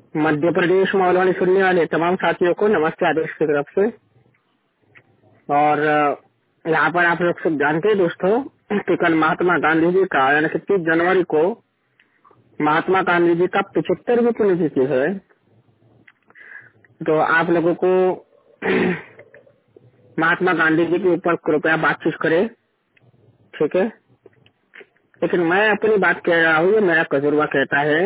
मध्य प्रदेश मौलवानी सुनने वाले तमाम साथियों को नमस्ते आदेश की तरफ से। और यहाँ पर आप लोग सब जानते हैं दोस्तों कि कल महात्मा गांधी जी का यानी कि 30 जनवरी को महात्मा गांधी जी का 75वीं पुण्यतिथि है। तो आप लोगों को महात्मा गांधी जी के ऊपर कृपया बातचीत करें, ठीक है। लेकिन मैं अपनी बात कह रहा हूँ, ये मेरा तजुर्बा कहता है।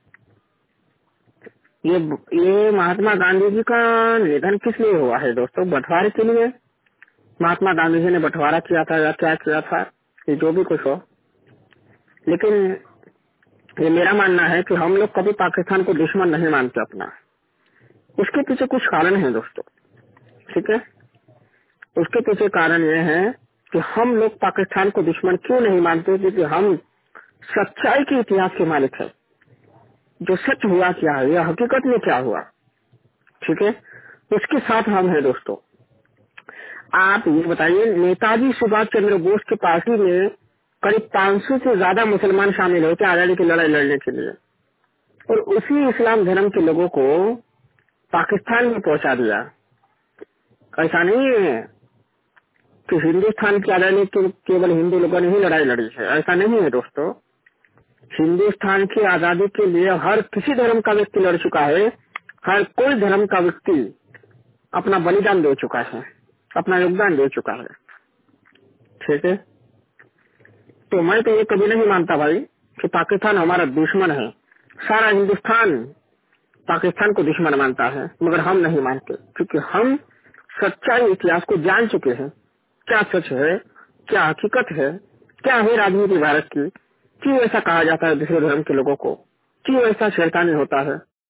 ये महात्मा गांधी जी का निधन किस लिए हुआ है दोस्तों? बंटवारे के लिए महात्मा गांधी जी ने बंटवारा किया था या क्या किया था, ये जो भी कुछ हो। लेकिन ये मेरा मानना है कि हम लोग कभी पाकिस्तान को दुश्मन नहीं मानते अपना। उसके पीछे कुछ कारण है दोस्तों, ठीक है। उसके पीछे कारण ये है कि हम लोग पाकिस्तान को दुश्मन क्यों नहीं मानते, क्योंकि हम सच्चाई के इतिहास के मालिक है। जो सच हुआ क्या है या हकीकत में क्या हुआ, ठीक है, उसके साथ हम हैं दोस्तों। आप ये बताइए, नेताजी सुभाष चंद्र बोस की पार्टी में करीब 500 से ज्यादा मुसलमान शामिल होते आजादी की लड़ाई लड़ने के लिए, और उसी इस्लाम धर्म के लोगों को पाकिस्तान में पहुंचा दिया। ऐसा नहीं है कि हिंदुस्तान की आजादी के केवल हिंदू लोगों ने ही लड़ाई लड़ी है, ऐसा नहीं है दोस्तों। हिंदुस्तान की आजादी के लिए हर किसी धर्म का व्यक्ति लड़ चुका है। हर कोई धर्म का व्यक्ति अपना बलिदान दे चुका है, अपना योगदान दे चुका है, ठीक है। तो मैं तो ये कभी नहीं मानता भाई कि पाकिस्तान हमारा दुश्मन है। सारा हिंदुस्तान पाकिस्तान को दुश्मन मानता है, मगर हम नहीं मानते, क्योंकि हम सच्चाई इतिहास को जान चुके हैं। क्या सच है, क्या हकीकत है, क्या है राजनीति भारत की, क्यों ऐसा कहा जाता है दूसरे धर्म के लोगों को, क्यों ऐसा शैतानी होता है।